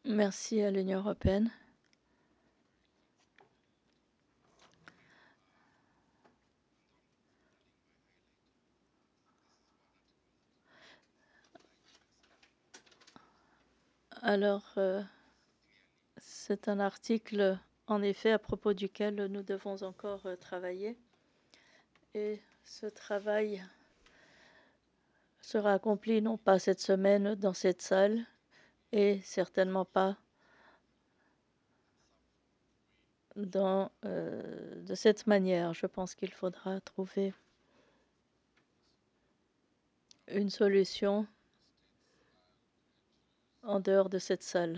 Merci à l'Union européenne. Alors, c'est un article, en effet, à propos duquel nous devons encore travailler. Et ce travail sera accompli non pas cette semaine dans cette salle, et certainement pas de cette manière. Je pense qu'il faudra trouver une solution en dehors de cette salle.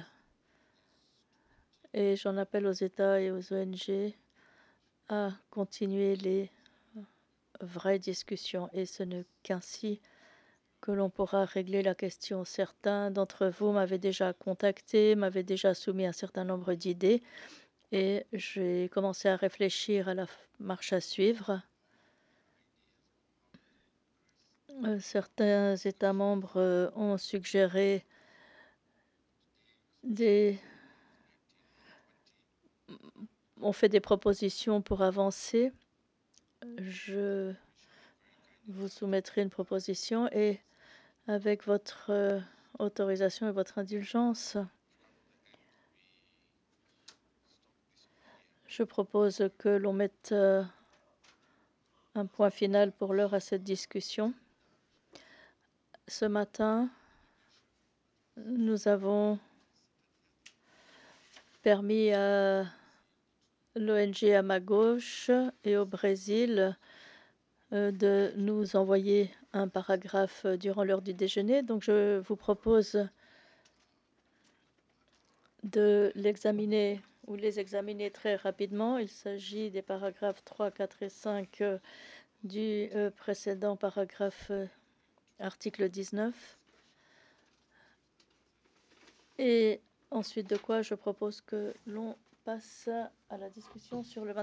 Et j'en appelle aux États et aux ONG à continuer les vraies discussions. Et ce n'est qu'ainsi que l'on pourra régler la question. Certains d'entre vous m'avaient déjà contacté, m'avaient déjà soumis un certain nombre d'idées et j'ai commencé à réfléchir à la marche à suivre. Certains États membres ont suggéré ont fait des propositions pour avancer. Je vous soumettrai une proposition et avec votre autorisation et votre indulgence, je propose que l'on mette un point final pour l'heure à cette discussion. Ce matin, nous avons permis à l'ONG à ma gauche et au Brésil de nous envoyer un paragraphe durant l'heure du déjeuner. Donc je vous propose de l'examiner ou les examiner très rapidement. Il s'agit des paragraphes 3, 4 et 5 du précédent paragraphe article 19. Et ensuite de quoi je propose que l'on passe à la discussion sur le